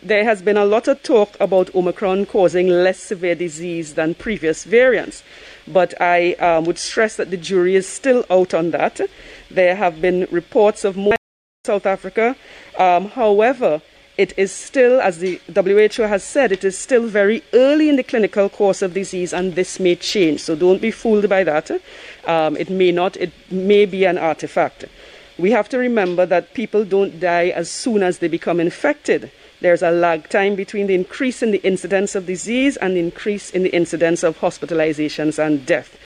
there has been a lot of talk about Omicron causing less severe disease than previous variants. But I would stress that the jury is still out on that. There have been reports of more in South Africa. However, it is still, as the WHO has said, it is still very early in the clinical course of disease, and this may change. So don't be fooled by that. It may not. It may be an artifact. We have to remember that people don't die as soon as they become infected. There's a lag time between the increase in the incidence of disease and the increase in the incidence of hospitalizations and death.